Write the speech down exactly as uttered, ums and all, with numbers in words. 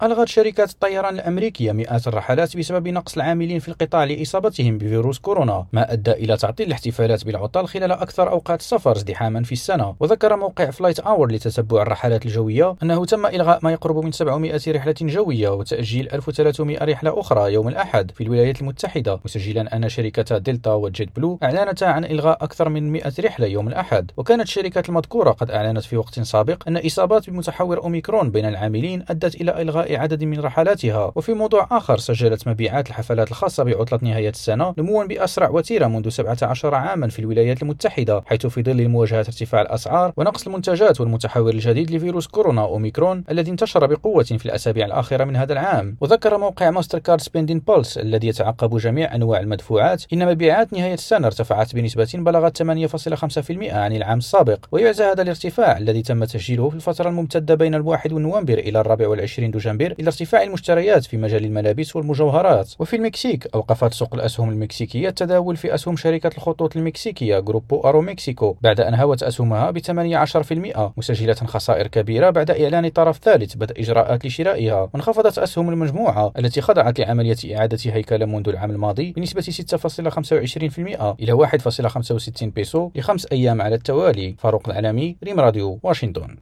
ألغت شركة الطيران الأمريكية مئات الرحلات بسبب نقص العاملين في القطاع لإصابتهم بفيروس كورونا، ما أدى إلى تعطيل الاحتفالات بالعطل خلال أكثر أوقات السفر ازدحاما في السنة. وذكر موقع فلايت أور لتتبع الرحلات الجوية أنه تم إلغاء ما يقرب من سبعمائة رحلة جوية وتأجيل ألف وثلاثمائة رحلة أخرى يوم الأحد في الولايات المتحدة، مسجلا أن شركة دلتا وجيت بلو أعلنتا عن إلغاء أكثر من مئة رحلة يوم الأحد. وكانت الشركات المذكورة قد أعلنت في وقت سابق أن إصابات بمتحور أوميكرون بين العاملين أدت إلى إلغاء عدد من رحلاتها. وفي موضوع آخر، سجلت مبيعات الحفلات الخاصة بعطلة نهاية السنة نموا بأسرع وتيرة منذ سبعة عشر عاما في الولايات المتحدة، حيث في ظل مواجهة ارتفاع الأسعار ونقص المنتجات والمتحور الجديد لفيروس كورونا أوميكرون الذي انتشر بقوة في الأسابيع الأخيرة من هذا العام. وذكر موقع ماستر كارد سبيندين بولس الذي يتعقب جميع أنواع المدفوعات إن مبيعات نهاية السنة ارتفعت بنسبة بلغت ثمانية فاصلة خمسة بالمئة عن العام السابق. ويعزى هذا الارتفاع الذي تم تسجيله في الفترة الممتدة بين الواحد من نوفمبر إلى الرابع والعشرين دجنبر إلى ارتفاع المشتريات في مجال الملابس والمجوهرات. وفي المكسيك، أوقفت سوق الأسهم المكسيكية التداول في أسهم شركة الخطوط المكسيكية جروبو أرو مكسيكو بعد أن هوت أسهمها ب ثمانية عشر بالمئة، مسجلة خسائر كبيرة بعد إعلان طرف ثالث بدء إجراءات لشرائها. وانخفضت أسهم المجموعة التي خضعت لعملية إعادة هيكلة منذ العام الماضي بنسبة ستة فاصلة خمسة وعشرين بالمئة إلى واحد فاصلة خمسة وستين بيسو لخمس أيام على التوالي. فاروق العلمي، ريم راديو، واشنطن.